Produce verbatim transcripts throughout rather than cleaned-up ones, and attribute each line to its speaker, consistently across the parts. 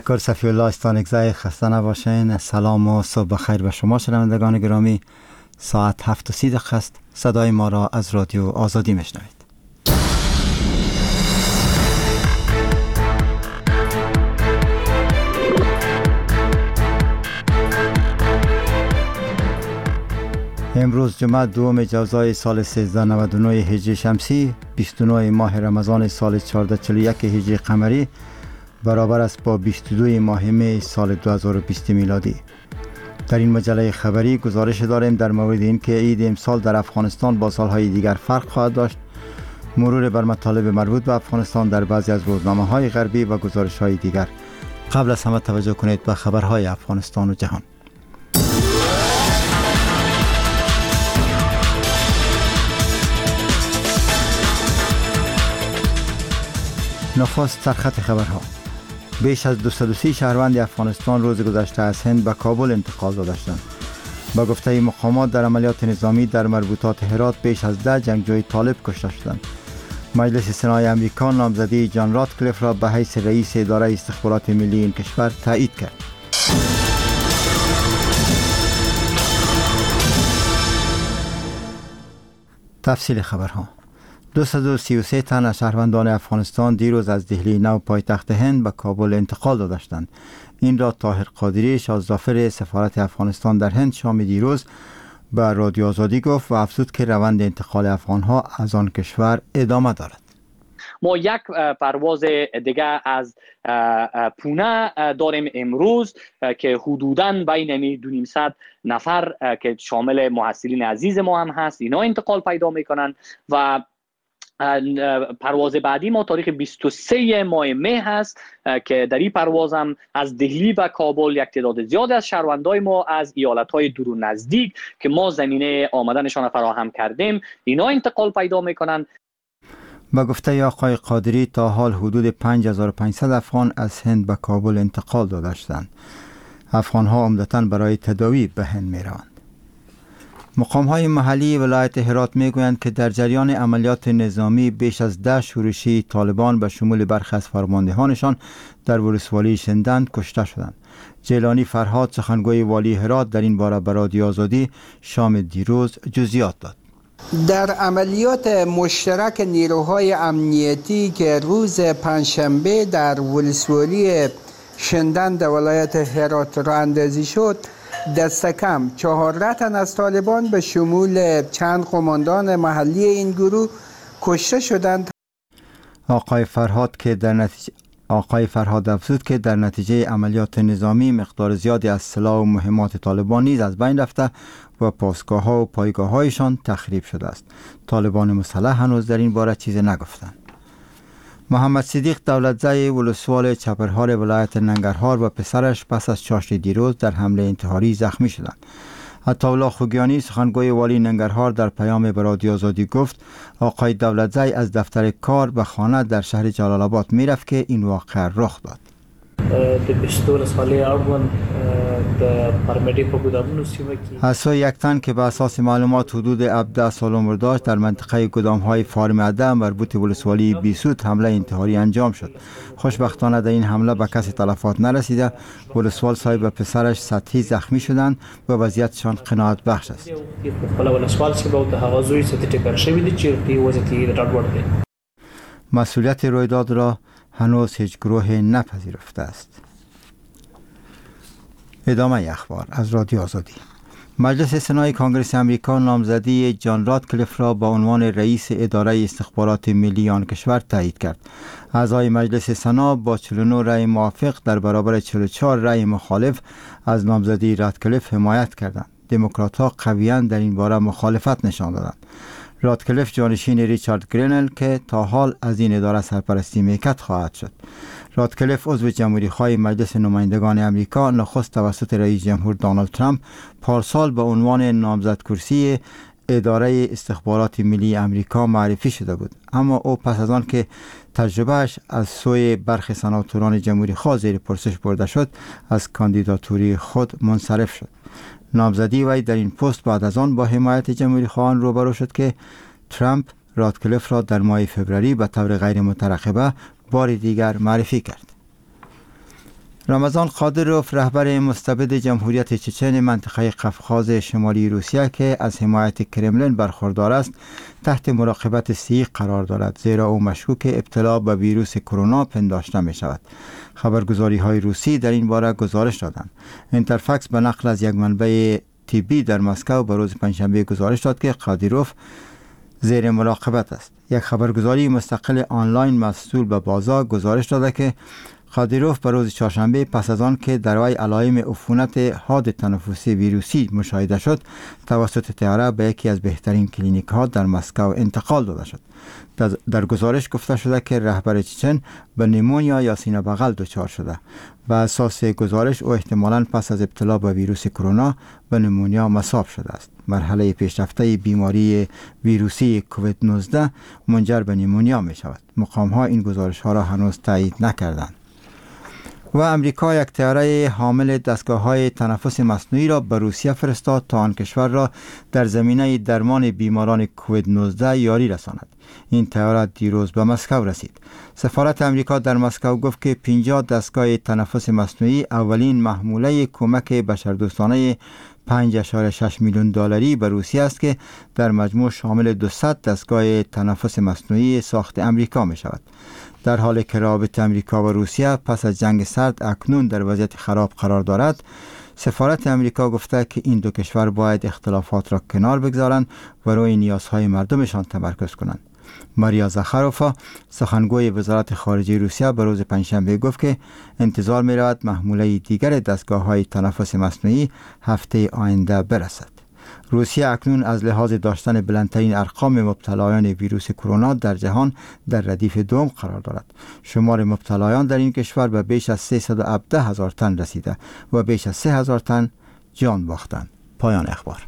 Speaker 1: کار صفی الله استانکزای خسته نباشین. سلام و صبح بخیر به شما شنوندگان گرامی. ساعت هفت و سی دقیقه است. صدای ما را از رادیو آزادی میشنوید. امروز جمعه دوم جوزای سال سیزده نود و نه هجری شمسی، بیست و نه ماه رمضان سال چهارصد و چهل و یک هجری قمری، برابر است با بیست و دو ماه می سال دو هزار و بیست میلادی. در این مجله خبری گزارش داریم در مورد اینکه عید امسال در افغانستان با سالهای دیگر فرق خواهد داشت، مرور بر مطالب مربوط به افغانستان در بعضی از روزنامه‌های غربی و گزارش‌های دیگر. قبل از همه توجه کنید به خبرهای افغانستان و جهان. نخست سرخط خبرها. بیش از دویست و سی شهروند افغانستان روز گذشته از هند به کابل انتقال دادند. با گفته مقامات در عملیات نظامی در مربوطات هرات بیش از ده جنگجوی طالب کشته شدند. مجلس سنای امریکا نامزدی جان راتکلیف را به حیث رئیس اداره استخبارات ملی این کشور تایید کرد. تفصیل خبرها. دویست و سی و سه تن از شهروندان افغانستان دیروز از دهلی نو پایتخت هند به کابل انتقال دادند. این را طاهر قادری، شاهزافر سفارت افغانستان در هند شام دیروز به رادیو آزادی گفت و افزود که روند انتقال افغانها از آن کشور ادامه دارد.
Speaker 2: ما یک پرواز دیگه از پونه داریم امروز که حدوداً بین دو نیم نفر که شامل محصلین عزیز ما هم هست، اینا انتقال پیدا میکنن و پرواز بعدی ما تاریخ بیست و سه ماه می هست که در این پرواز هم از دهلی و کابل یک تعداد زیاد از شهروندای ما از ایالت‌های دور و نزدیک که ما زمینه آمدنشان فراهم کردیم اینا انتقال پیدا میکنن.
Speaker 1: با گفته آقای قادری تا حال حدود پنج هزار و پانصد افغان از هند به کابل انتقال دادند. افغان‌ها عمدتاً برای تداوی به هند می‌روند. مقام‌های محلی ولایت هرات می‌گویند که در جریان عملیات نظامی بیش از ده شورشی طالبان به شمول برخی از فرماندهانشان در ولسوالی شندند کشته شدند. جیلانی فرهاد، سخنگوی والی هرات، در این باره به رادیو آزادی شام دیروز جزئیات داد.
Speaker 3: در عملیات مشترک نیروهای امنیتی که روز پنجشنبه در ولسوالی شندند ولایت هرات راه اندازی شد، دست کم چهارده تن از طالبان به شمول چند قماندان محلی این گروه کشته شدند.
Speaker 1: آقای فرهاد که در نتیجه آقای فرهاد افزود که در نتیجه عملیات نظامی مقدار زیادی از سلاح و مهمات طالبان نیز از بین رفته و پاسگاه ها و پایگاه هایشان تخریب شده است. طالبان مسلح هنوز در این باره چیزی نگفتند. محمد صدیق دولتزای ولسوال چپرهار ولایت ننگرهار و پسرش پس از چاشت دیروز در حمله انتحاری زخمی شدند. عطاالله خوگیانی، سخنگوی والی ننگرهار، در پیام به رادیو آزادی گفت آقای دولتزای از دفتر کار به خانه در شهر جلال آباد میرفت که این واقعه رخ داد. از سوی یک تن که به اساس معلومات حدود هفده سال عمر داشت در منطقه گدام‌های فارم عده مربوط ولسوالی بیسود حمله انتحاری انجام شد. خوشبختانه در این حمله به کسی تلفات نرسیده. ولسوال صاحب و پسرش سطحی زخمی شدند و وضعیتشان قناعت بخش است. مسئولیت رویداد را هنوز هیچ گروه نپذیرفته است. ادامه اخبار از رادیو آزادی. مجلس سنای کنگره امریکا نامزدی جان راتکلیف را به عنوان رئیس اداره استخبارات ملی آن کشور تایید کرد. اعضای مجلس سنا با چهل و نه رأی موافق در برابر چهل و چهار رأی مخالف از نامزدی راتکلیف حمایت کردند. دموکرات‌ها قویاً در این باره مخالفت نشان دادند. راتکلیف جانشین ریچارد گرینل که تا حال از این اداره سرپرستی میکرد خواهد شد. راتکلیف عضو جمهوریخواه مجلس نمایندگان امریکا نخست توسط رئیس جمهور دونالد ترامپ پارسال به عنوان نامزد کرسی اداره استخبارات ملی امریکا معرفی شده بود، اما او پس از آن که تجربهش از سوی برخی سناتوران جمهوریخواه زیر پرسش برده شد از کاندیداتوری خود منصرف شد. نامزدی وی در این پست بعد از آن با حمایت جمهوریخواهان روبرو شد که ترامپ راتکلیف را در ماه فوریه به طور غیر مترقبه بار دیگر معرفی کرد. رمضان قادروف رهبر مستبد جمهوریت چچن منطقه قفقاز شمالی روسیه که از حمایت کرملین برخوردار است تحت مراقبت سی قرار دارد، زیرا او مشکوک ابتلا به ویروس کرونا پنداشته می شود. خبرگزاری های روسی در این باره گزارش دادند. اینترفکس به نقل از یک منبع تیبی در مسکو به روز پنجشنبه گزارش داد که قادروف زیر مراقبت است. یک خبرگزاری مستقل آنلاین مسئول به بازار گزارش داده که قادروف به روز چهارشنبه پس از آن که در وی علائم عفونت حاد تنفسی ویروسی مشاهده شد توسط طیاره به یکی از بهترین کلینیک ها در مسکو انتقال داده شد. در گزارش گفته شده که رهبر چچن به نیمونیا یا سینه بغل دچار شده و اساس گزارش او احتمالاً پس از ابتلا به ویروس کرونا به نیمونیا مصاب شده است. مرحله پیشرفته بیماری ویروسی کووید نوزده منجر به نیمونیا می شود. مقام ها این گزارش ها را هنوز تایید نکردند. و امریکا یک طیاره حامل دستگاه‌های تنفس مصنوعی را به روسیه فرستاد تا آن کشور را در زمینه درمان بیماران کووید نوزده یاری رساند. این طیاره دیروز به مسکو رسید. سفارت امریکا در مسکو گفت که پنجاه دستگاه تنفس مصنوعی اولین محموله کمک بشردوستانه پنج ممیز شش میلیون دلاری به روسیه است که در مجموع شامل دویست دستگاه تنفس مصنوعی ساخت امریکا می شود. در حالی که رابطه امریکا و روسیه پس از جنگ سرد اکنون در وضعیت خراب قرار دارد، سفارت امریکا گفته که این دو کشور باید اختلافات را کنار بگذارند و روی نیازهای مردمشان تمرکز کنند. ماریا زخاروفا سخنگوی وزارت خارجه روسیه به روز پنجشنبه گفت که انتظار می رود محموله دیگر دستگاه های تنفس مصنوعی هفته آینده برسد. روسیه اکنون از لحاظ داشتن بلندترین ارقام مبتلایان ویروس کرونا در جهان در ردیف دوم قرار دارد. شمار مبتلایان در این کشور به بیش از سیصد و هفده هزار تن رسیده و بیش از سه هزار تن جان باختند. پایان اخبار.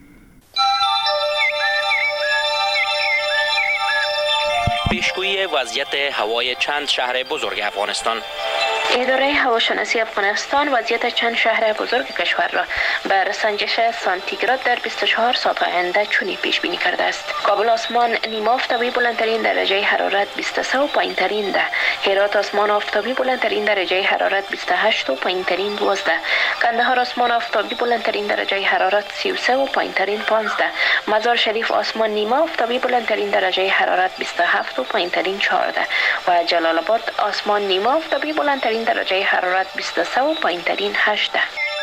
Speaker 4: پیشگویی وضعیت هوای چند شهر بزرگ افغانستان.
Speaker 5: اداره هواشناسی افغانستان وضعیت چند شهر بزرگ کشور را بر سنجش سانتیگراد در بیست و چهار ساعت آینده چنین پیش بینی کرده است. کابل آسمان نیمه آفتابی بلندترین درجه حرارت بیست و سه و پایینترین ده. هرات آسمان آفتابی بلندترین درجه حرارت بیست و هشت و پایینترین دوازده. قندهار آسمان آفتابی بلندترین درجه حرارت سی و سه و پایینترین پانزده. مزار شریف آسمان نیمه آفتابی بلندترین درجه حرارت بیست و هفت و پایینترین چهارده. و جلال آباد آسمان نیمه آفتابی بلندترین درجه حرارت بیست و سه و پایینترین هجده.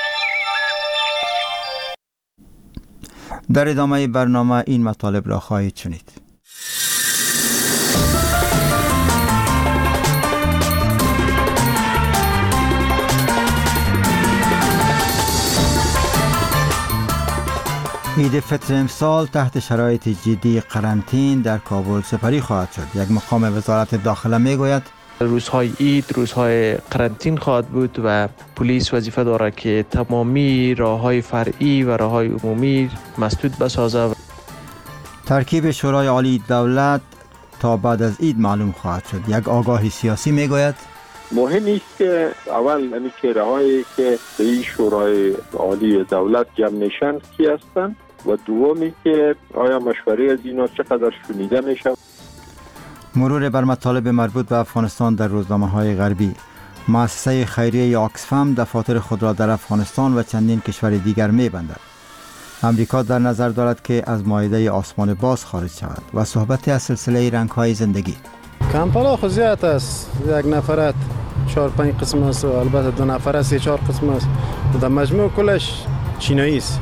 Speaker 1: در ادامه برنامه این مطالب را خواهید شنید. عید فطر امسال تحت شرایط جدی قرنطین در کابل سپری خواهد شد. یک مقام وزارت داخله میگوید
Speaker 6: روزهای عید روزهای قرنطین خواهد بود و پلیس وظیفه دارد که تمامی راههای فرعی و راههای عمومی مسدود بسازد.
Speaker 1: ترکیب شورای عالی دولت تا بعد از عید معلوم خواهد شد. یک آگاهی سیاسی میگوید
Speaker 7: مهم است که اول این چهره هایی که به این شورای عالی دولت جمع میشن کی هستند و دومی که آیا مشوره از اینا چقدر شنیده میشه.
Speaker 1: مرور بر مطالب مربوط به افغانستان در روزنامه‌های غربی. مؤسسه خیریه آکسفم دفاتر خود را در افغانستان و چندین کشور دیگر می‌بندد. امریکا در نظر دارد که از مائده آسمان باز خارج شود و صحبت از سلسله رنگ‌های زندگی.
Speaker 8: کمپالا خو زیاد است، یک نفرت چهار پنج قسم است و البته دو نفره سه چهار قسم است. در مجموع کلش چینایی است.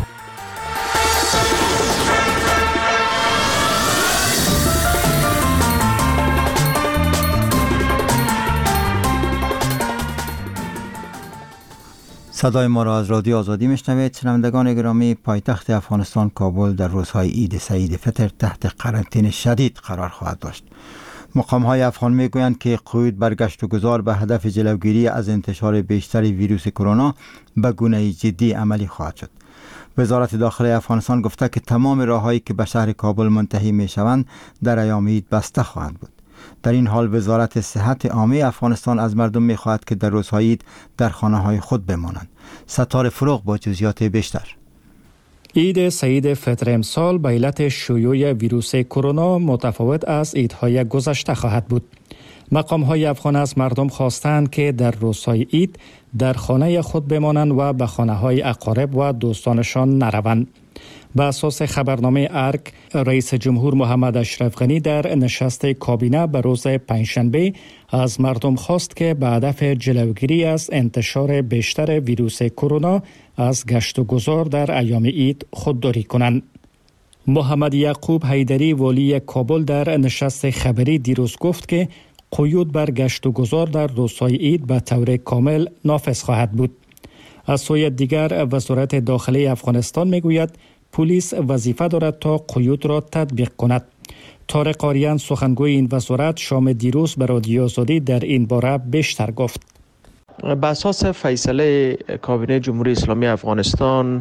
Speaker 1: صدای ما را از رادیو آزادی میشنوید. شنوندگان گرامی، پایتخت افغانستان کابل در روزهای عید سعید فطر تحت قرنطینه شدید قرار خواهد داشت. مقام‌های افغان میگویند که قید بر گشت و گذار به هدف جلوگیری از انتشار بیشتر ویروس کرونا به گونه جدی عملی خواهد شد. وزارت داخله افغانستان گفته که تمام راههایی که به شهر کابل منتهی میشوند در ایام عید بسته خواهند بود. در این حال وزارت صحت عامه افغانستان از مردم می‌خواهد که در روزهای عید در خانه‌های خود بمانند. ستاره فروغ با جزئیات بیشتر.
Speaker 9: عید سعید فطر امسال به علت شیوع ویروس کرونا متفاوت از عیدهای گذشته خواهد بود. مقام‌های افغان از مردم خواستند که در روزهای عید در خانه خود بمانند و به خانه‌های اقارب و دوستانشان نروند. به اساس خبرنامه ارگ، رئیس جمهور محمد اشرف غنی در نشست کابینه به روز پنجشنبه از مردم خواست که به هدف جلوگیری از انتشار بیشتر ویروس کرونا از گشت و گذار در ایام عید خودداری کنند. محمد یعقوب حیدری والی کابل در نشست خبری دیروز گفت که قیود بر گشت و گذار در روزهای عید به طور کامل نافذ خواهد بود. از سوی دیگر وزارت داخلی افغانستان میگوید پلیس وظیفه دارد تا قیود را تطبیق کند. طارق آریان سخنگوی این وزارت شام دیروز به رادیو آزادی در این باره بیشتر گفت.
Speaker 6: به اساس فیصله کابینه جمهوری اسلامی افغانستان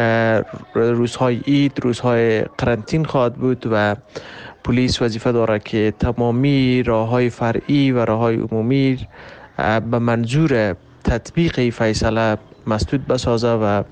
Speaker 6: روزهای عید روزهای قرنطین خواهد بود و پلیس وظیفه دارد که تمامی راههای فرعی و راههای عمومی به منظور تطبیق فیصله مسدود بسازه و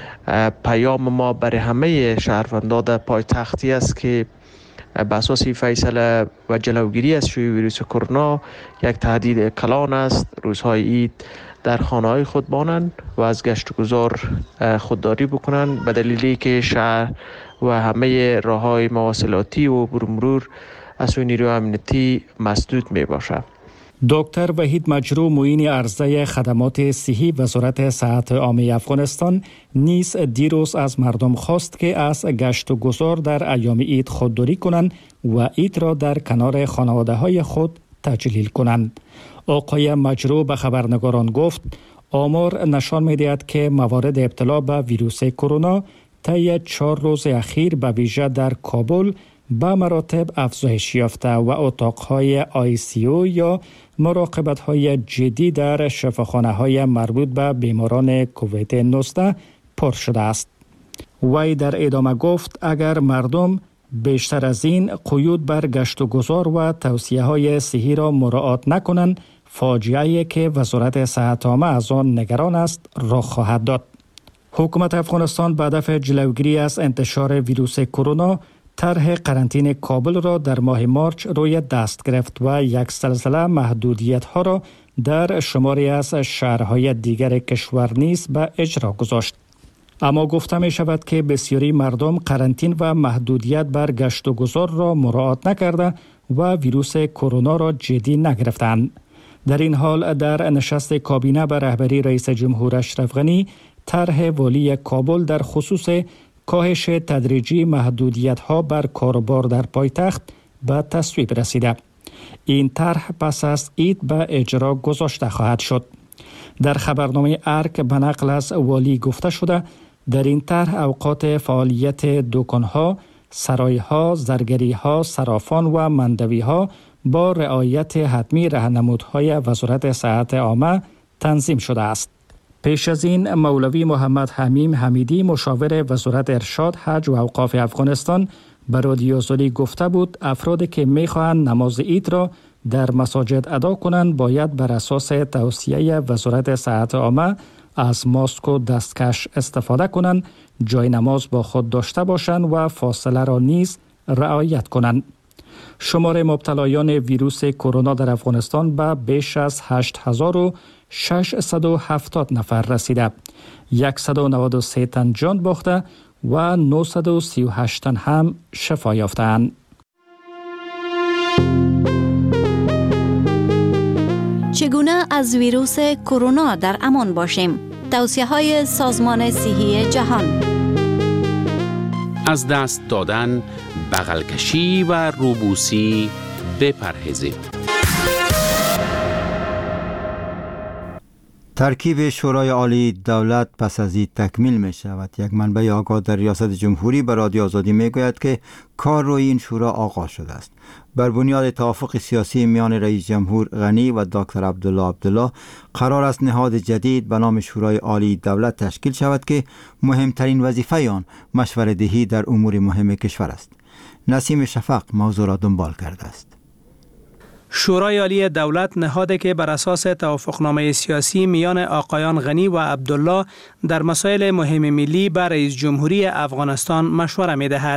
Speaker 6: پیام ما برای همه شهروندان در پایتختی است که به اساس فیصله و جلوگیری از شیوع ویروس کرونا یک تهدید کلان است. روزهای عید در خانه‌های خود بمانند و از گشت و گذار خودداری بکنند به دلیلی که شهر و همه راه‌های مواصلاتی و مرور از سوی نیروی امنیتی مسدود می باشد.
Speaker 9: دکتر وحید مجروح معین عرضه خدمات صحی وزارت صحت عامه افغانستان نیز دیروز از مردم خواست که از گشت و گذار در ایام عید خودداری کنند و عید را در کنار خانواده‌های خود تجلیل کنند. آقای مجروح به خبرنگاران گفت آمار نشان می‌دهد که موارد ابتلا به ویروس کرونا طی چهار روز اخیر به ویژه در کابل به مراتب افزایش یافته و اتاقهای آی سی او یا مراقبت‌های جدی در شفاخانه‌های مربوط به بیماران کووید نوزده پر شده است. وی در ادامه گفت اگر مردم بیشتر از این قیود بر گشت و گذار و توصیه‌های صحی را مراعات نکنند، فاجعه‌ای که وزارت صحت عامه از آن نگران است رخ خواهد داد. حکومت افغانستان به هدف جلوگیری از انتشار ویروس کرونا طرح قرنطینه کابل را در ماه مارچ روی دست گرفت و یک سلسله محدودیت‌ها را در شماری از شهرهای دیگر کشور نیز به اجرا گذاشت. اما گفته می شود که بسیاری مردم قرنطین و محدودیت بر گشت و گذار را مراعات نکرده و ویروس کرونا را جدی نگرفتند. در این حال در نشست کابینه به رهبری رئیس جمهور اشرف غنی طرح والی کابل در خصوص کاهش تدریجی محدودیت‌ها بر کاروبار در پایتخت به تصویب رسیده. این طرح پس از عید به اجرا گذاشته خواهد شد. در خبرنامه ارگ به نقل از والی گفته شده در این طرح اوقات فعالیت دکان‌ها، سرای‌ها، زرگری‌ها، صرافان و مندوی‌ها با رعایت حتمی راهنمودهای وزارت صحت عامه تنظیم شده است. پیش از این مولوی محمد حمیم حمیدی مشاور وزارت ارشاد، حج و اوقاف افغانستان به رادیو آزادی گفته بود افرادی که می‌خواهند نماز عید را در مساجد ادا کنند باید بر اساس توصیه وزارت صحت عامه از ماسک و دستکش استفاده کنند، جای نماز با خود داشته باشند و فاصله را نیز رعایت کنند. شمار مبتلایان ویروس کرونا در افغانستان به بیش از هشت هزار و ششصد و هفتاد نفر رسیده. صد و نود و سه تن جان باخته و نهصد و سی و هشت تن هم شفا یافتند.
Speaker 10: چگونه از ویروس کرونا در امان باشیم؟ توصیه‌های سازمان صحی جهان.
Speaker 11: از دست دادن، بغل کشی و روبوسی بپرهیزید.
Speaker 1: ترکیب شورای عالی دولت پس از این تکمیل می شود. یک منبع آگاه در ریاست جمهوری به رادیو آزادی می گوید که کار روی این شورا آغاز شده است. بر بنیاد توافق سیاسی میان رئیس جمهور غنی و دکتر عبدالله عبدالله قرار است نهاد جدید به نام شورای عالی دولت تشکیل شود که مهمترین وظیفه آن مشورت دهی در امور مهم کشور است. نسیم شفق موضوع را دنبال کرده است.
Speaker 12: شورای عالی دولت نهادی که بر اساس توافقنامه سیاسی میان آقایان غنی و عبدالله در مسائل مهم ملی با رئیس جمهوری افغانستان مشوره می دهد.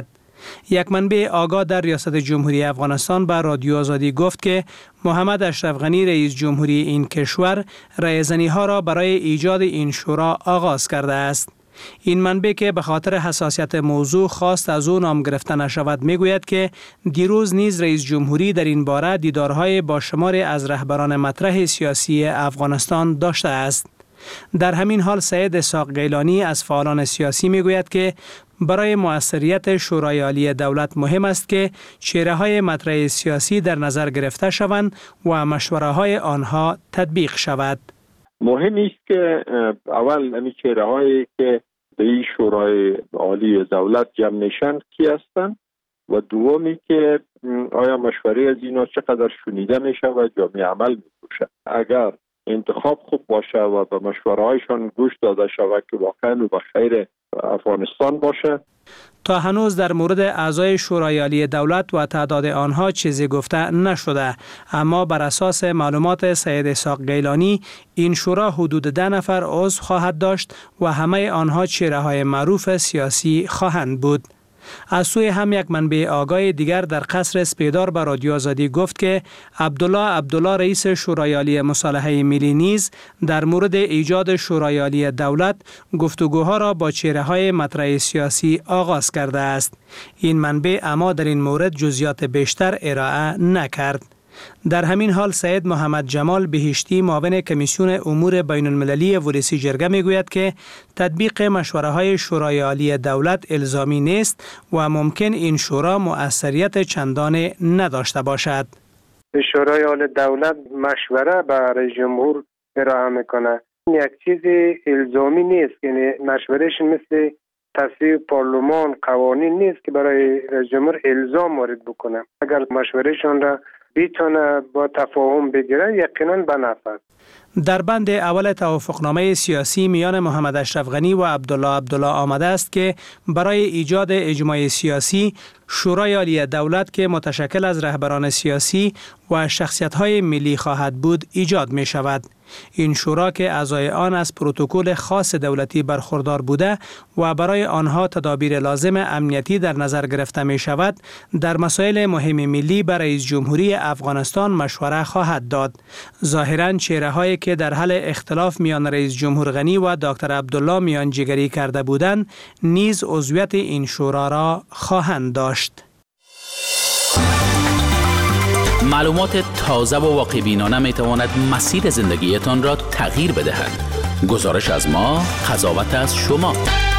Speaker 12: یک منبع آگاه در ریاست جمهوری افغانستان به رادیو آزادی گفت که محمد اشرف غنی رئیس جمهوری این کشور رایزنی ها را برای ایجاد این شورا آغاز کرده است. این منبع که به خاطر حساسیت موضوع خواست از او نام گرفته نشود میگوید که دیروز نیز رئیس جمهوری در این باره دیدارهای با شماری از رهبران مطرح سیاسی افغانستان داشته است. در همین حال سید اسحاق گیلانی از فعالان سیاسی میگوید که برای موثریت شورای عالی دولت مهم است که چهره‌های مطرح سیاسی در نظر گرفته شوند و مشوره‌های آنها تطبیق شود.
Speaker 7: مهم است که اول این چهره‌هایی که به این شورای عالی دولت جمع میشن کی هستند و دومی که آیا مشوره از اینا چقدر شنیده میشه و جامعه عمل میشه. اگر انتخاب خوب باشه و به مشوره‌هایشان گوش داده شود که واقعا به خیر افغانستان باشه.
Speaker 12: تا هنوز در مورد اعضای شورای عالی دولت و تعداد آنها چیزی گفته نشده، اما بر اساس معلومات سید اسحاق گیلانی این شورا حدود ده نفر عضو خواهد داشت و همه آنها چهره‌های معروف سیاسی خواهند بود. از سوی هم یک منبع آگاه دیگر در قصر اسپیدار به رادیو آزادی گفت که عبدالله عبدالله رئیس شورای عالی مصالحه ملی نیز در مورد ایجاد شورای عالی دولت گفتگوها را با چهره‌های مطرح سیاسی آغاز کرده است. این منبع اما در این مورد جزئیات بیشتر ارائه نکرد. در همین حال سید محمد جمال بهشتی معاون کمیسیون امور بین المللی ولسی جرگه میگوید که تطبیق مشوره های شورای عالی دولت الزامی نیست و ممکن این شورا مؤثریت چندان نداشته باشد.
Speaker 13: شورای عالی دولت مشوره برای جمهور ارائه میکنه. یک چیز الزامی نیست، یعنی مشورهش مثل تصویب پارلمان قوانین نیست که برای جمهور الزام وارد بکنه. اگر مشورهشون را بیتونه با تفاهم بگیره یقینا به نفع.
Speaker 12: در بند اول توافقنامه سیاسی میان محمد اشرف غنی و عبدالله عبدالله آمده است که برای ایجاد اجماع سیاسی شورای عالی دولت که متشکل از رهبران سیاسی و شخصیت‌های ملی خواهد بود ایجاد می شود. این شورا که اعضای آن از پروتکل خاص دولتی برخوردار بوده و برای آنها تدابیر لازم امنیتی در نظر گرفته می شود، در مسائل مهم ملی برای رئیس جمهوری افغانستان مشوره خواهد داد. ظاهراً چهره‌هایی که در حل اختلاف میان رئیس جمهور غنی و دکتر عبدالله میانجیگری کرده بودند، نیز عضویت این شورا را خواهند داشت.
Speaker 11: معلومات تازه و واقع بینانه می تواند مسیر زندگیتان را تغییر بدهد. گزارش از ما، قضاوت از شما.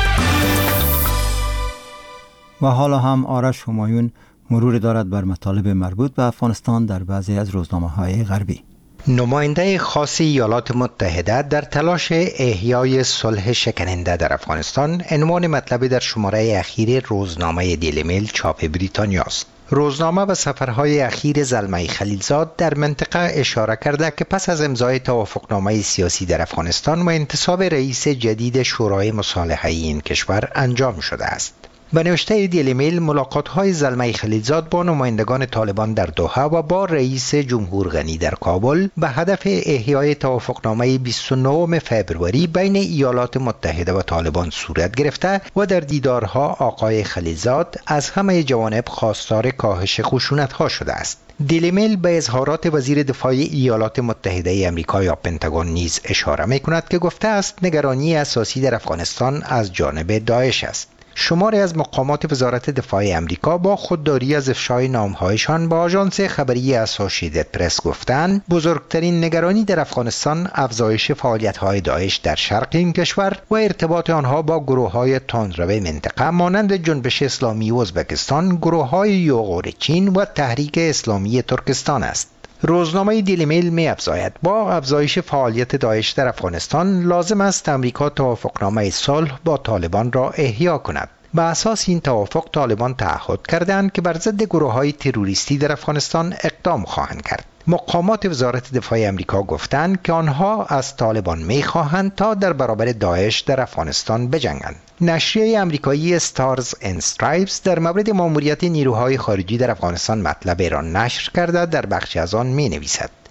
Speaker 1: و حالا هم آرش همایون مرور دارد بر مطالب مربوط به افغانستان در بعضی از روزنامه‌های غربی.
Speaker 14: نماینده خاص ایالات متحده در تلاش احیای صلح شکننده در افغانستان عنوان مطلبی در شماره اخیر روزنامه دیلی میل چاپ بریتانیا است. روزنامه به سفرهای اخیر زلمه خلیلزاد در منطقه اشاره کرده که پس از امضای توافقنامه سیاسی در افغانستان و انتصاب رئیس جدید شورای مصالحه این کشور انجام شده است. به نوشته دیلی میل، ملاقات‌های زلمه خلیلزاد با نمایندگان طالبان در دوحه و با رئیس جمهور غنی در کابل به هدف احیای توافقنامه بیست و نهم فوریه بین ایالات متحده و طالبان صورت گرفته و در دیدارها آقای خلیلزاد از همه جوانب خواستار کاهش خشونت‌ها شده است. دیلی میل به اظهارات وزیر دفاع ایالات متحده آمریکا یا پنتاگون نیز اشاره می‌کند که گفته است نگرانی اساسی در افغانستان از جانب داعش است. شماری از مقامات وزارت دفاع آمریکا با خودداری از افشای نامهایشان با آژانس خبری اسوسییتد پرس گفتند بزرگترین نگرانی در افغانستان افزایش فعالیت‌های داعش در شرق این کشور و ارتباط آنها با گروه‌های تندرو منطقه مانند جنبش اسلامی ازبکستان، گروه‌های یوغور چین و تحریک اسلامی ترکستان است. روزنامه دیلی میل می افزاید با افزایش فعالیت داعش در افغانستان لازم است امریکا توافقنامه صلح با طالبان را احیا کند. به اساس این توافق طالبان تعهد کردند که بر ضد گروه‌های تروریستی در افغانستان اقدام خواهند کرد. مقامات وزارت دفاع آمریکا گفتند که آنها از طالبان می‌خواهند تا در برابر داعش در افغانستان بجنگند. نشریه آمریکایی استارز اند استرایپس در مورد ماموریت نیروهای خارجی در افغانستان مطلب را نشر کرده در بخشی از آن می‌نویسد: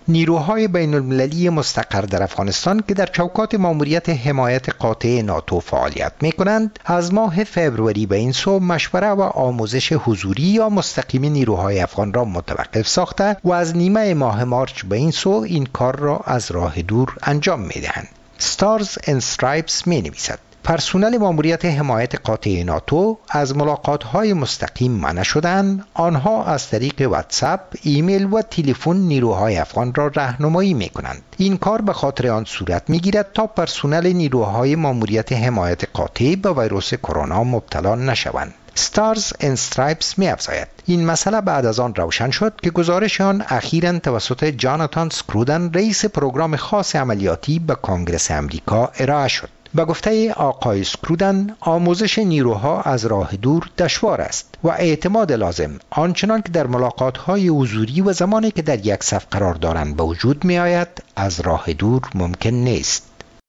Speaker 14: نیروهای بین المللی مستقر در افغانستان که در چوکات ماموریت حمایت قاطع ناتو فعالیت می کنند از ماه فبروری به این سو مشوره و آموزش حضوری یا مستقیم نیروهای افغان را متوقف ساخته و از نیمه ماه مارچ به این سو این کار را از راه دور انجام می دهند. Stars and Stripes می نویسد پرسنل ماموریت حمایت قاطع ناتو از ملاقات‌های مستقیم منع شدند. آنها از طریق واتساپ، ایمیل و تلفن نیروهای افغان را راهنمایی می‌کنند. این کار به خاطر آن صورت می‌گیرد تا پرسنل نیروهای ماموریت حمایت قاطع به ویروس کرونا مبتلا نشوند. Stars and Stripes می‌افزاید این مسئله بعد از آن روشن شد که گزارش آن اخیراً توسط جاناتان سکرودن رئیس پروگرام خاص عملیاتی به کنگره آمریکا ارائه شد. به گفته آقای سکرودن آموزش نیروها از راه دور دشوار است و اعتماد لازم آنچنان که در ملاقات‌های حضوری و زمانی که در یک صف قرار دارند به وجود می آید از راه دور ممکن نیست.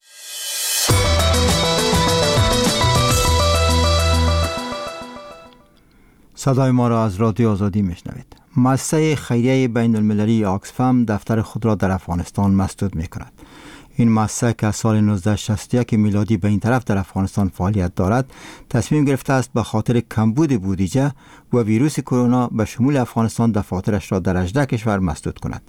Speaker 1: صدای ما را از رادیو آزادی میشنوید. مؤسسه خیریه بین المللی آکسفم دفتر خود را در افغانستان مسدود می کند. این مؤسسه که از سال نوزده شصت و یک میلادی به این طرف در افغانستان فعالیت دارد تصمیم گرفته است به خاطر کمبود بودجه و ویروس کرونا به شمول افغانستان دفاترش را در هجده کشور مسدود کند.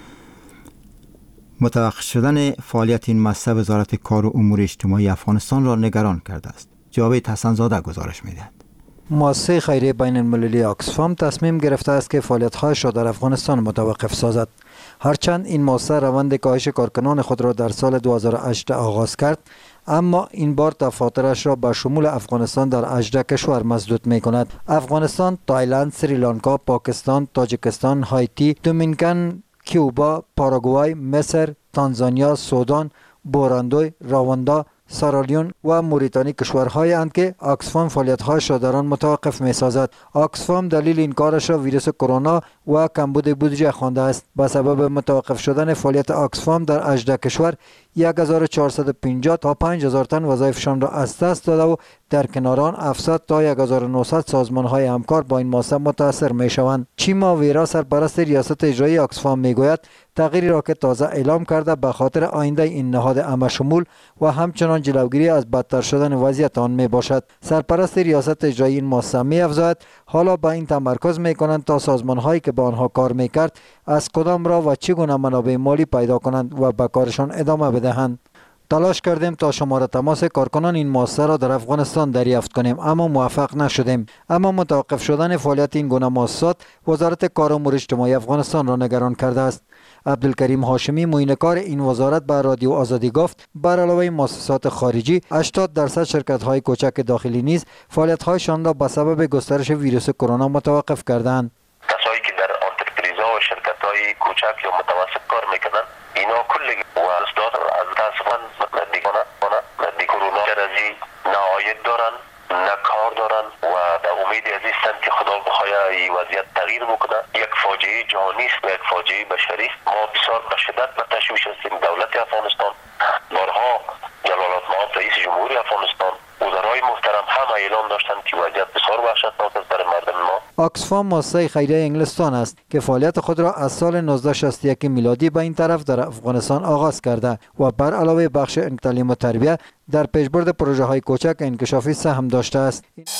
Speaker 1: متوقف شدن فعالیت این مؤسسه وزارت کار و امور اجتماعی افغانستان را نگران کرده است. جاوید حسن‌زاده گزارش می‌دهد.
Speaker 15: مؤسسه خیریه بین المللی آکسفام تصمیم گرفته است که فعالیت‌هایش را در افغانستان متوقف سازد. هرچند این مؤسسه روند کاهش کارکنان خود را در سال دو هزار و هشت آغاز کرد، اما این بار دفاترش را به شمول افغانستان در هجده کشور مسدود می کند. افغانستان، تایلند، سریلانکا، پاکستان، تاجیکستان، هایتی، دومینیکن، کیوبا، پاراگوای، مصر، تانزانیا، سودان، بوراندوی، رواندا، سارالیون و موریتانی کشورهایی اند که آکسفام فعالیت‌هایش را در آن متوقف می‌سازد. آکسفام دلیل این کارش را ویروس کرونا و کمبود بودجه خوانده است. به سبب متوقف شدن فعالیت آکسفام در هجده کشور یک هزار و چهارصد و پنجاه تا پنج هزار تن وظایفشان را از دست داده و در کنار آن هفتصد تا یک هزار و نهصد سازمان‌های همکار با این مؤسسه متاثر می‌شوند. چیما ویرا سرپرست ریاست اجرایی آکسفام می‌گوید تغییری را که تازه اعلام کرده به خاطر آینده این نهاد همشمول و همچنان جلوگیری از بدتر شدن وضعیت آن می باشد. سرپرست ریاست اجرایی این مؤسسه می افزاید حالا به این تمرکز می کنند تا سازمان هایی که با آنها کار می کرد از کدام را و چگونه منابع مالی پیدا کنند و به کارشان ادامه بدهند. تلاش کردیم تا شماره تماس کارکنان این مؤسسه را در افغانستان دریافت کنیم اما موفق نشدیم. اما متوقف شدن فعالیت این گونه مؤسسات وزارت کار و امور اجتماعی افغانستان را نگران کرده است. عبدالکریم هاشمی معاینه‌کار این وزارت به رادیو آزادی گفت بر علاوه مؤسسات خارجی هشتاد درصد شرکت‌های کوچک داخلی نیز فعالیت‌هایشان را به سبب گسترش ویروس کرونا متوقف کردند.
Speaker 16: کسایی که در انترپریزها و شرکت‌های کوچک یا متوسط کار می‌کنند اینا کلی و از از متاسفانه مدیگانه مدی کرونا درزی نه عاید دارن نه کار دارن و در امید عزیزند که خدا بخواه این وضعیت تغییر بکنه. یک فاجعه جهانی است و یک فاجعه بشری. ما بسیار به شدت به تشویش هستیم. دولت افغانستان بارها جلالت مآب رئیس جمهوری افغانستان وزرای محترم هم اعلام داشتند که وضعیت بسیار وحشتناک است برای مردم ما.
Speaker 15: آکسفام مؤسسه خیریه انگلستان است که فعالیت خود را از سال نوزده شصت و یک میلادی به این طرف در افغانستان آغاز کرده و بر علاوه بخش تعلیم و تربیت در پیشبرد پروژه های کوچک انکشافی سهم داشته است.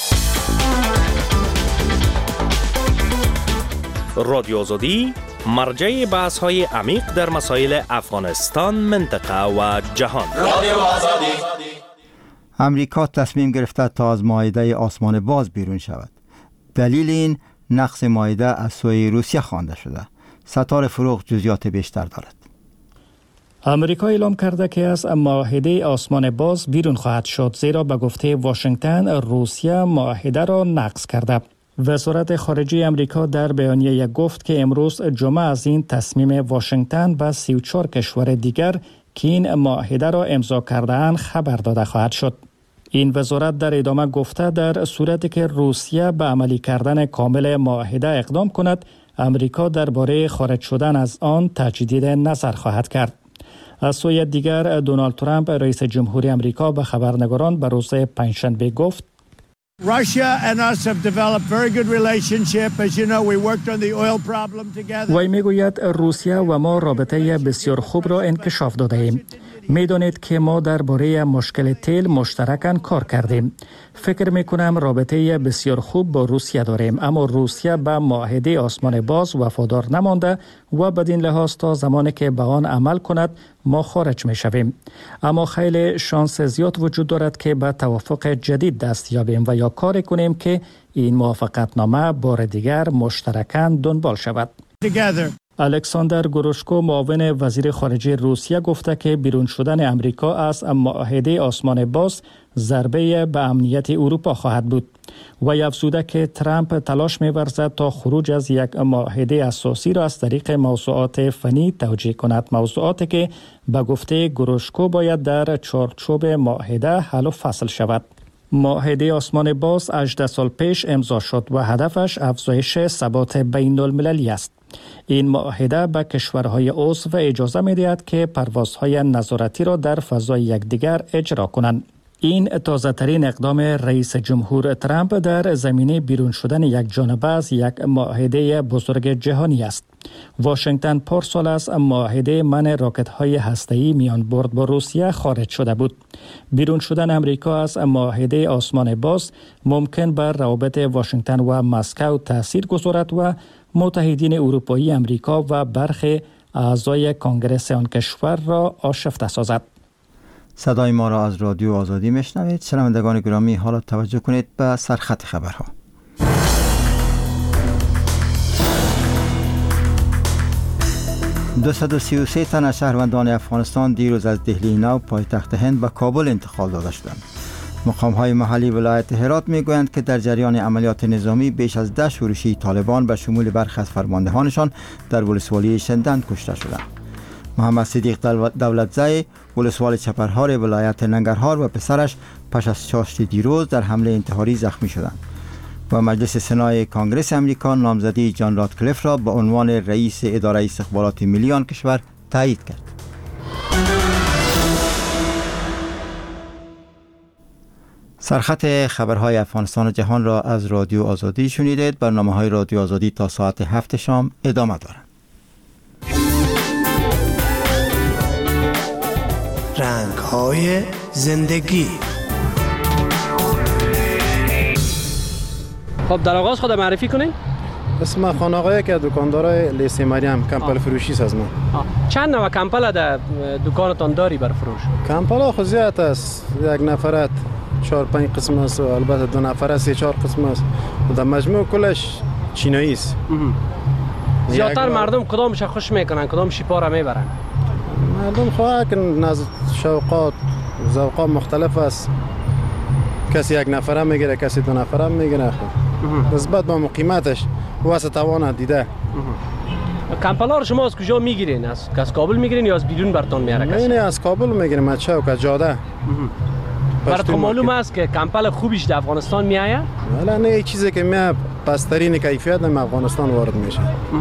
Speaker 4: رادیو آزادی مرجع بحث های عمیق در مسائل افغانستان، منطقه و جهان. رادیو آزادی.
Speaker 1: امریکا تصمیم گرفته تا از معاهده آسمان باز بیرون شود. دلیل این نقض معاهده از سوی روسیه خوانده شده. ستاره فروغ جزئیات بیشتر دارد.
Speaker 9: امریکا اعلام کرده که از معاهده آسمان باز بیرون خواهد شد، زیرا به گفته واشنگتن روسیه معاهده را نقض کرده. وزارت خارجه امریکا در بیانیه گفت که امروز جمعه از این تصمیم واشنگتن به سی و چهار کشور دیگر که این معاهده را امضا کرده‌اند خبر داده خواهد شد. این وزارت در ادامه گفته در صورتی که روسیه به عملی کردن کامل معاهده اقدام کند، امریکا درباره خارج شدن از آن تجدید نظر خواهد کرد. از سوی دیگر دونالد ترامپ رئیس جمهوری امریکا به خبرنگاران به روز پنجشنبه گفت وی میگوید روسیه و ما رابطه بسیار خوب را انکشاف داده ایم. میدانید که ما درباره مشکل تیل مشترکاً کار کردیم. فکر میکنم رابطه بسیار خوب با روسیه داریم، اما روسیه به معاهده آسمان باز وفادار نمانده و بدین لحاظ تا زمانی که به آن عمل کند ما خارج میشویم. اما خیلی شانس زیاد وجود دارد که به توافق جدید دست یابیم و یا کاری کنیم که این موافقتنامه بار دیگر مشترکاً دنبال شود. الکساندر گروشکو معاون وزیر خارجه روسیه گفته که بیرون شدن امریکا از معاهده آسمان باز ضربه به امنیت اروپا خواهد بود. و افزوده که ترامپ تلاش می‌ورزد تا خروج از یک معاهده اساسی را از طریق موضوعات فنی توجیه کند، موضوعاتی که به گفته گروشکو باید در چارچوب معاهده حل و فصل شود. معاهده آسمان باز هجده سال پیش امضا شد و هدفش افزایش ثبات بین المللی است. این معاهده به کشورهای عضو اجازه می‌دهد که پروازهای نظارتی را در فضای یکدیگر اجرا کنند. این تازه ترین اقدام رئیس جمهور ترامپ در زمینه بیرون شدن یک جانبه از یک معاهده بزرگ جهانی است. واشنگتن پارسال از معاهده منع راکت‌های هسته‌ای میان برد با روسیه خارج شده بود. بیرون شدن امریکا از معاهده آسمان باز ممکن بر روابط واشنگتن و مسکو تاثیر گذارد و متحدین اروپایی امریکا و برخی اعضای کنگره آن کشور را آشفته سازد.
Speaker 1: صدای ما را از رادیو آزادی میشنوید. شنوندگان گرامی، حالا توجه کنید به سرخط خبرها. دویست و سی و سه تن از شهروندان افغانستان دیروز از دهلی نو پایتخت هند به کابل انتقال داده شدند. مقام‌های محلی ولایت هرات میگویند که در جریان عملیات نظامی بیش از ده شورشی طالبان به شمول برخی از فرماندهانشان در ولسوالی شندند کشته شدند. محمد صدیق دولتزی ولسوال چپرهار ولایت ننگرهار و پسرش پس از چاشت دیروز در حمله انتحاری زخمی شدند. و مجلس سنای کانگرس امریکا نامزدی جان راتکلیف را به عنوان رئیس اداره استخبارات ملی آن کشور تایید کرد. سرخط خبرهای افغانستان و جهان را از رادیو آزادی شنیدید. برنامه‌های رادیو آزادی تا ساعت هفت شام ادامه دارد.
Speaker 17: رنگ‌های زندگی.
Speaker 12: خب در آغاز خود معرفی کنین.
Speaker 8: اسم خانقاه که دکاندار لیست مریم کمپل فروشی سازمان.
Speaker 12: چند نوع کمپل در دکانتان داری بر فروش؟
Speaker 8: کمپل خود زیاد است. یک نفرت چهار پنج قسم است و البته دو نفره سه چهار قسم است. در مجموع کلش چینایی است.
Speaker 12: زیادتر مردم کدامش خوش میکنن، کدام شیپا را میبرن؟
Speaker 8: مردم خواهد که نز شوقات ذوقات مختلف است. کسی یک نفره میگیره، کسی دو نفره میگیره. نسبت به قیمتش واسه توان دیده.
Speaker 12: کمپلا رو شما از کجا میگیرین؟ از از کابل میگیرین یا از بیرون براتون میاره کسی؟
Speaker 8: نه از کابل میگیریم، از چوک از جاده.
Speaker 12: براتون معلوم است که کمپل خوبیش در افغانستان میآید؟
Speaker 8: ولی نه، چیزی که میاد پسترین کیفیت در افغانستان وارد میشه.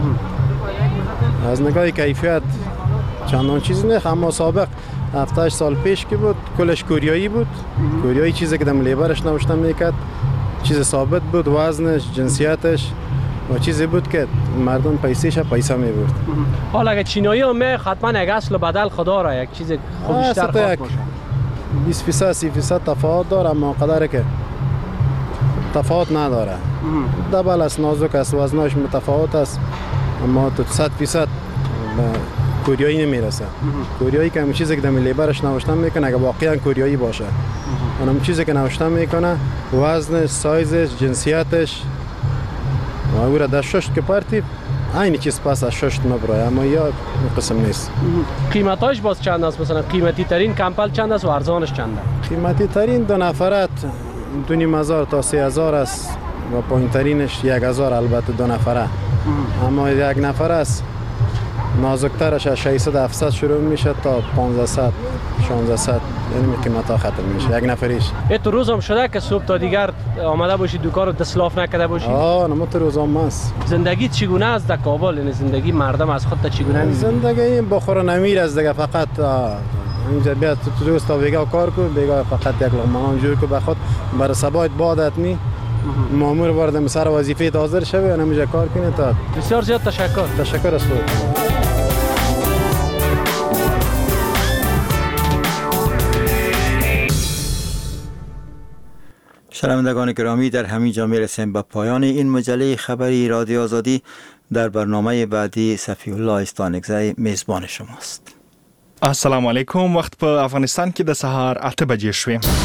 Speaker 8: از نگاه کیفیت چندان چیزی نه، اما سابق هفت هشت سال پیش که بود کلش کوریایی بود. کوریایی چیزی که در لیبرش نوشته میکرد، چیز ثابت بود، وزنش، جنسیتش و چیزی بود که مردم پیسهش پیسه میبرد.
Speaker 12: حالا اگه چینایی هم می حتما یک اصل و بدل خدا را یک چیز خوبیشتر خواهد باشه.
Speaker 8: بیست درصد سی درصد تفاوت داره، اما قدره که تفاوت نداره. دبل است، نازک است، وزنش متفاوت است، اما تو صد درصد کوریایی نمیرسه. کوریایی که همه چیزی که در لیبرش نوشته میکنه اگه واقعا کوریایی باشه، اون چیزی که نوشته میکنه وزنش، سایزش، جنسیتش و او را در شش که پرتی این چیز پس از شش نبره، اما یا قسم نیست.
Speaker 12: قیمتاش باز چند است؟ مثلا قیمتی ترین کمپل چند است و ارزانش چند است؟
Speaker 8: قیمتی ترین دو نفرت دو نیم هزار تا سه هزار است و پایین ترینش یک هزار، البته دو نفره. اما یک نفر است نازکترش از ششصد هفتصد شروع میشه تا پانزده شانزده، یعنی قیمت ها ختم میشه یک نفریش.
Speaker 12: ای تو روز هم شده که صبح تا دیگر آمده باشی دکان رو دستلاف نکرده باشی؟
Speaker 8: آه نه، تو روز هم هست.
Speaker 12: زندگی چگونه است در کابل؟ یعنی زندگی مردم از خود تا چگونه می‌بینی؟
Speaker 8: زندگی بخور نمیر است دیگه، فقط اینجا بیا تو دوست تا بیگا کار کن، بیگا فقط یک لغمان جور که بخواد برای سبایت بادت می مامور وارد سر وظیفه حاضر شوی و نمیشه کار کنه. تا
Speaker 12: بسیار زیاد تشکر.
Speaker 8: تشکر از تو.
Speaker 1: شنوندگان گرامی، در همین جا میرسیم به پایان این مجله خبری رادیو آزادی. در برنامه بعدی صفی الله استانکزی میزبان شماست.
Speaker 18: السلام علیکم. وخت په افغانستان کې د سهار اته بجې شوې.